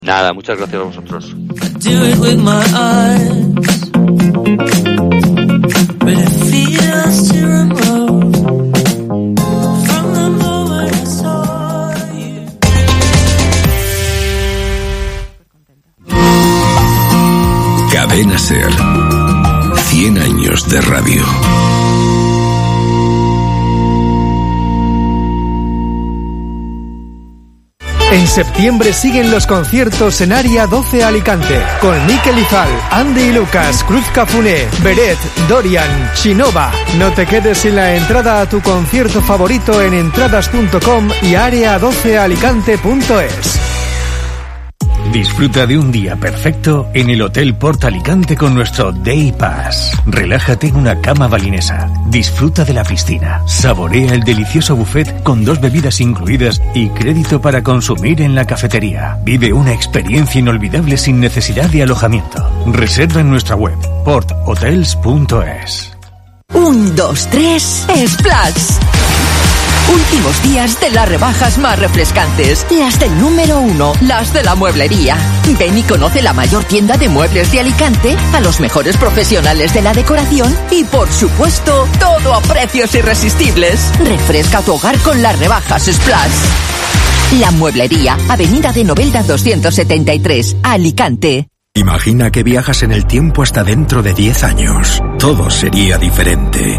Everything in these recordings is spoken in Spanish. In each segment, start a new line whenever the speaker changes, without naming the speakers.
Nada, muchas gracias a vosotros.
Cadena SER. 100 años de radio.
En septiembre siguen los conciertos en Área 12 Alicante, con Mikel Izal, Andy y Lucas, Cruz Cafuné, Beret, Dorian, Chinova. No te quedes sin la entrada a tu concierto favorito en entradas.com y area12alicante.es.
Disfruta de un día perfecto en el Hotel Port Alicante con nuestro Day Pass. Relájate en una cama balinesa. Disfruta de la piscina. Saborea el delicioso buffet con 2 bebidas incluidas y crédito para consumir en la cafetería. Vive una experiencia inolvidable sin necesidad de alojamiento. Reserva en nuestra web porthotels.es.
1, 2, 3, Splash. Últimos días de las rebajas más refrescantes. Las del número 1, las de la mueblería. Ven y conoce la mayor tienda de muebles de Alicante, a los mejores profesionales de la decoración y, por supuesto, todo a precios irresistibles. Refresca tu hogar con las rebajas Splash. La mueblería, Avenida de Novelda 273, Alicante.
Imagina que viajas en el tiempo hasta dentro de 10 años. Todo sería diferente,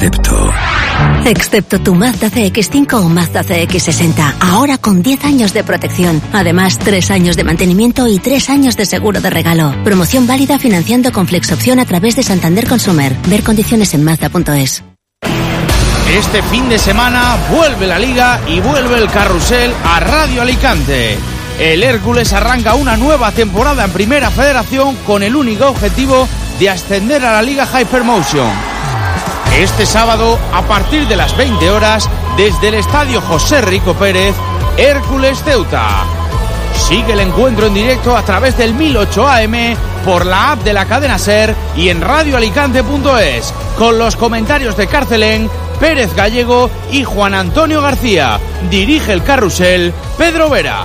excepto tu Mazda CX-5 o Mazda CX-60. Ahora con 10 años de protección. Además, 3 años de mantenimiento y 3 años de seguro de regalo. Promoción válida financiando con Flexopción a través de Santander Consumer. Ver condiciones en Mazda.es.
Este fin de semana vuelve la Liga y vuelve el carrusel a Radio Alicante. El Hércules arranca una nueva temporada en Primera Federación con el único objetivo de ascender a la Liga Hypermotion. Este sábado, a partir de las 20 horas, desde el Estadio José Rico Pérez, Hércules Ceuta. Sigue el encuentro en directo a través del 1008 AM, por la app de la cadena SER y en radioalicante.es, con los comentarios de Carcelén, Pérez Gallego y Juan Antonio García. Dirige el carrusel Pedro Vera.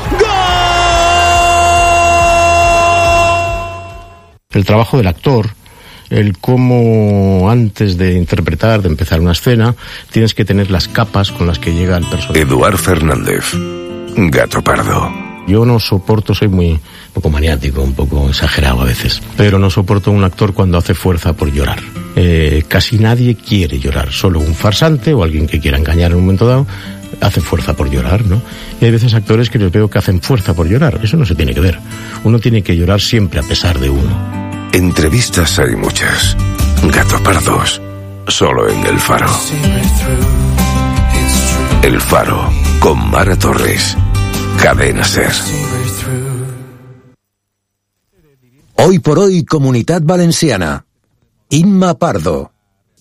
El trabajo del actor, el cómo antes de interpretar, de empezar una escena, tienes que tener las capas con las que llega el personaje.
Eduard Fernández, Gato Pardo.
Yo no soporto, soy un poco maniático, un poco exagerado a veces, pero no soporto un actor cuando hace fuerza por llorar. Casi nadie quiere llorar, solo un farsante o alguien que quiera engañar en un momento dado hace fuerza por llorar, ¿no? Y hay veces actores que les veo que hacen fuerza por llorar, eso no se tiene que ver. Uno tiene que llorar siempre a pesar de uno.
Entrevistas hay muchas. Gato Pardos, solo en El Faro. El Faro, con Mara Torres. Cadena SER.
Hoy por hoy, Comunitat Valenciana. Inma Pardo.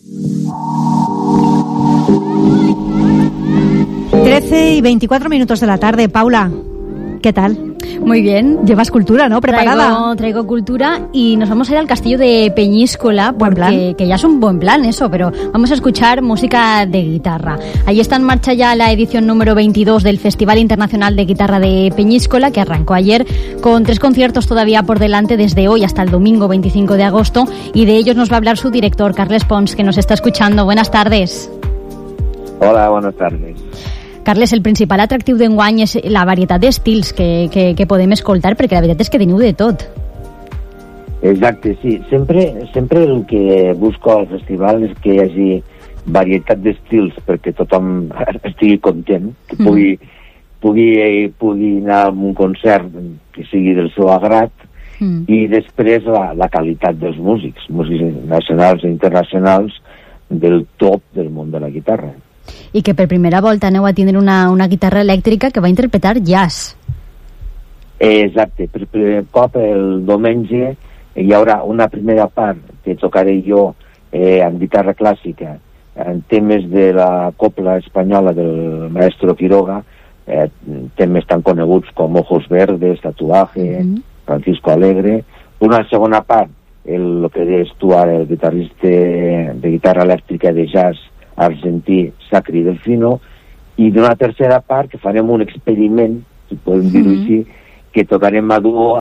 13:24 de la tarde, Paula. ¿Qué tal?
Muy bien.
Llevas cultura, ¿no? ¿Preparada?
Traigo cultura y nos vamos a ir al castillo de Peñíscola, porque que ya es un buen plan eso, pero vamos a escuchar música de guitarra. Allí está en marcha ya la edición número 22 del Festival Internacional de Guitarra de Peñíscola, que arrancó ayer con 3 conciertos todavía por delante desde hoy hasta el domingo 25 de agosto, y de ellos nos va a hablar su director, Carles Pons, que nos está escuchando. Buenas tardes.
Hola, buenas tardes.
Carles, el principal atractiu d'enguany és la varietat d'estils que podem escoltar, perquè la veritat és que teniu de tot.
Exacte, sí. Sempre el que busco al festival és que hi hagi varietat d'estils perquè tothom estigui content, que pugui anar a un concert que sigui del seu agrat, i després la qualitat dels músics nacionals i internacionals del top del món de la guitarra.
I que per primera volta aneu a tindre una guitarra elèctrica que va interpretar jazz.
Exacte, per primer cop el diumenge hi haurà una primera part que tocaré jo amb guitarra clàssica, en temes de la copla espanyola del maestro Quiroga, temes tan coneguts com Ojos Verdes, Tatuaje, Francisco Alegre. Una segona part, el que deies tu ara, el guitarrista de guitarra elèctrica de jazz argentí Sacri Delfino, i d'una tercera part que farem un experiment, si podem dir-ho així, que tocarem a duo